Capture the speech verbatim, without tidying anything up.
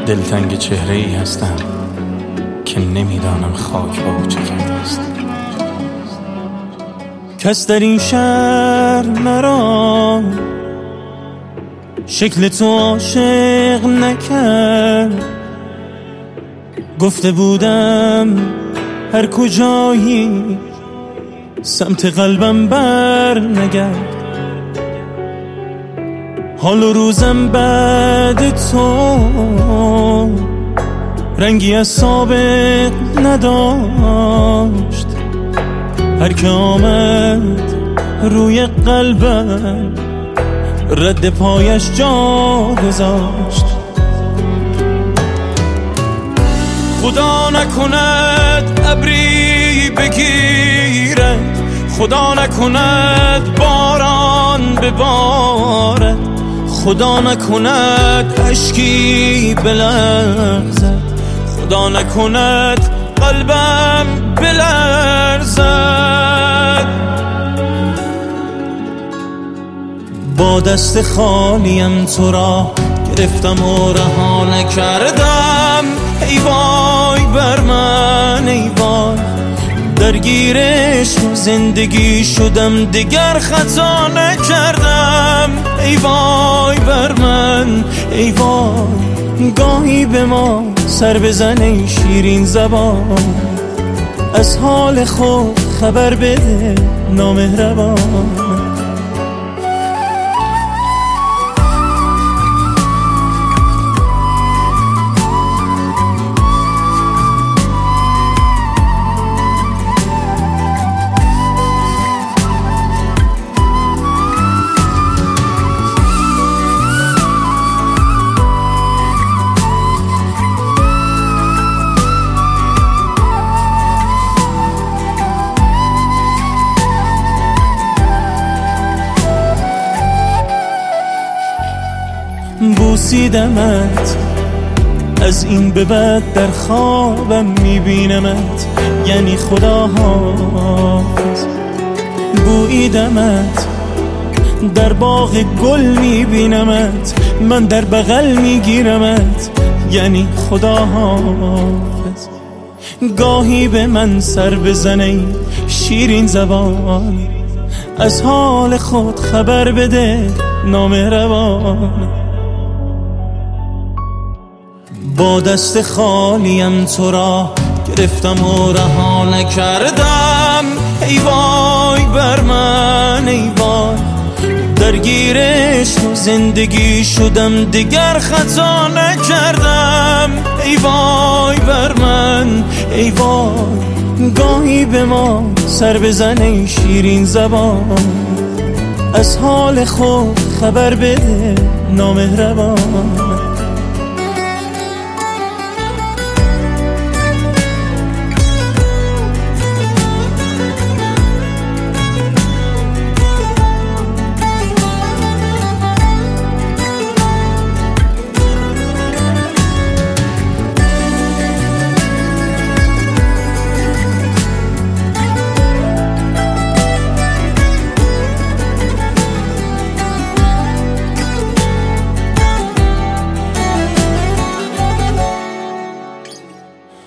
دلتنگ چهره ای هستم که نمیدانم خاک با چه کرده است. کس در این شهر مرا شکل تو عاشق نکرد. گفته بودم هر کجایی سمت قلبم بر نگرد. حال و روزم بعد تو رنگی از سابق نداشت. هر که آمد روی قلبم رد پایش جا گذاشت. خدا نکند ابری بگیرد، خدا نکند باران ببارد، خدا نکند اشکی بلرزد، خدا نکند قلبم بلرزد. با دست خالیم تو را گرفتم و رها نکردم. ای وای بر من ای وای، درگیرش زندگی شدم دیگر خطا نکردم. ای وای بر من ای وای، گاهی به ما سر بزن ای شیرین زبان، از حال خود خبر بده نامهربان. بوسیدمت از این به بعد در خوابم میبینمت، یعنی خدا حافظ. بویدمت در باغ گل میبینمت، من در بغل میگیرمت، یعنی خدا حافظ. گاهی به من سر بزنه شیرین زبان، از حال خود خبر بده نامهربان. با دست خالیم تو را گرفتم و رها نکردم. ای وای بر من ای وای، درگیرش زندگی شدم دیگر خطا نکردم. ای وای بر من ای وای، گاهی به ما سر بزن ای شیرین زبان، از حال خود خبر بده نامهربان.